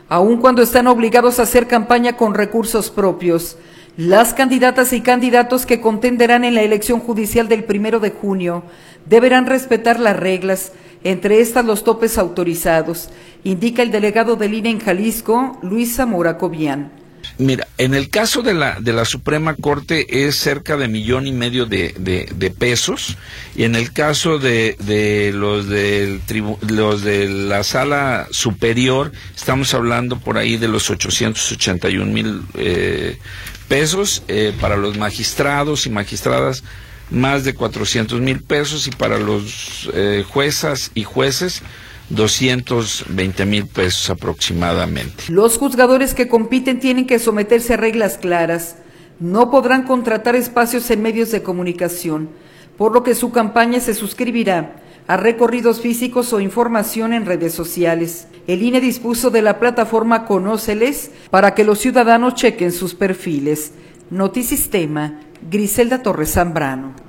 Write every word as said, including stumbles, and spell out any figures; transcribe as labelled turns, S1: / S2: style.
S1: aun cuando están obligados a hacer campaña con recursos propios. Las candidatas y candidatos que contenderán en la elección judicial del primero de junio deberán respetar las reglas, entre estas los topes autorizados, indica el delegado del I N E en Jalisco, Luis Zamora Cobian.
S2: Mira, en el caso de la de la Suprema Corte es cerca de millón y medio de, de, de pesos, y en el caso de, de los del tribu, los de la Sala Superior estamos hablando por ahí de los ochocientos ochenta y un mil eh, pesos, eh, para los magistrados y magistradas más de cuatrocientos mil pesos, y para los eh, juezas y jueces doscientos veinte mil pesos aproximadamente.
S1: Los juzgadores que compiten tienen que someterse a reglas claras. No podrán contratar espacios en medios de comunicación, por lo que su campaña se suscribirá a recorridos físicos o información en redes sociales. El I N E dispuso de la plataforma Conóceles para que los ciudadanos chequen sus perfiles. Notisistema, Griselda Torres Zambrano.